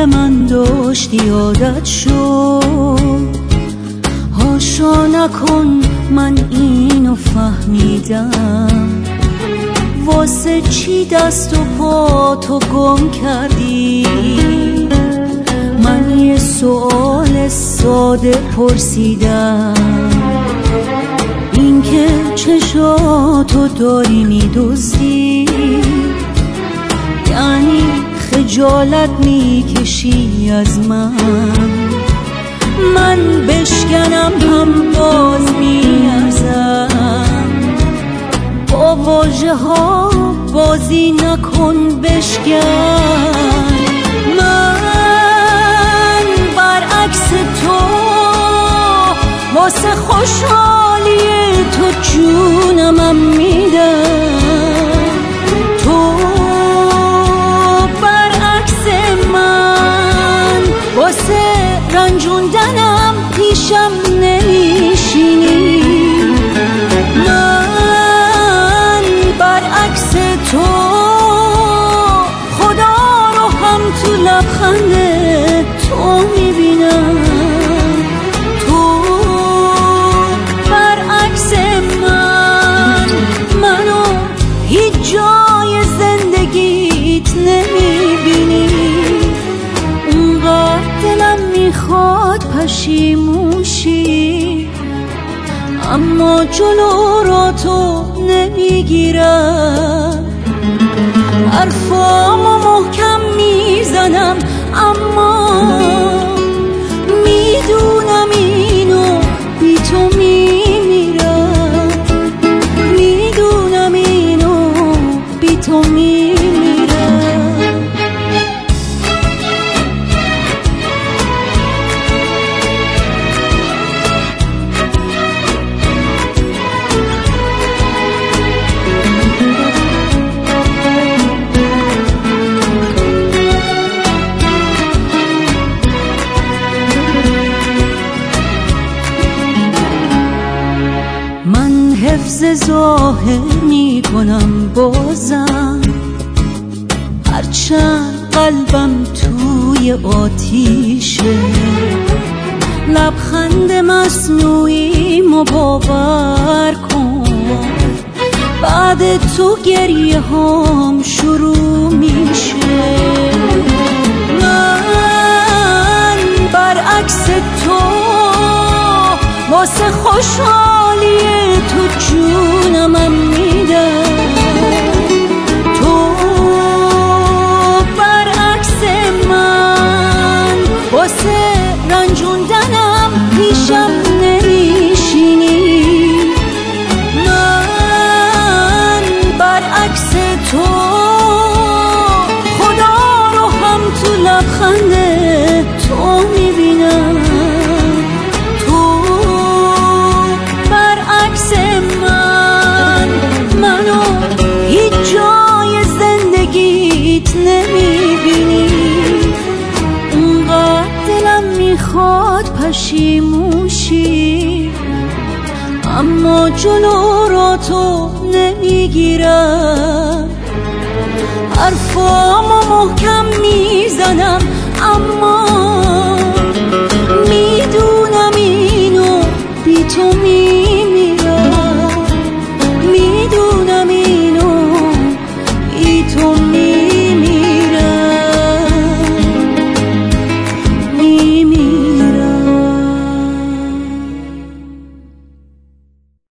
به من داشتی عادت شد. هاشا نکن من اینو فهمیدم، واسه چی دست و پا تو گم کردی؟ من یه سوال ساده پرسیدم، اینکه چشاتو داری میدزدی؟ یعنی خجالت میکشی از من بشکنم هم باز میارزم. با واژه ها بازی نکن بشکن. من برعکس تو واسه خوشحالی تو جونمم میدم. تو برعکس من واسه رنجوندنم پیشم نمیشینی. من برعکس تو خدا رو هم تو لبخند تو میبینم. تو برعکس منو هیچ جای زندگیت نمیبینی. اونقدر دلم میخواد پشیموشی، اما جلو را تو نمیگیرم. حرفامو محکم میزنم اما میدونم اینو بی تو میمیرم. میدونم اینو بی تو میمیرم. حفظ ظاهر می کنم بازم، هرچند قلبم توی آتیشه. لبخند مصنوعی مو باور کن، بعد تو گریه هام شروع میشه. من برعکس تو واسه خوشحالی تو جونمم میدم. تو برعکس من واسه رنجوندنم پیشم نمیشینی. من برعکس تو خدا رو هم تو لبخند تو میبینم. منو هیچ جای زندگیت نمیبینی. اونقدر دلم میخواد پشیموشی، اما جلو را تو نمیگیرم. حرفامو محکم میزنم اما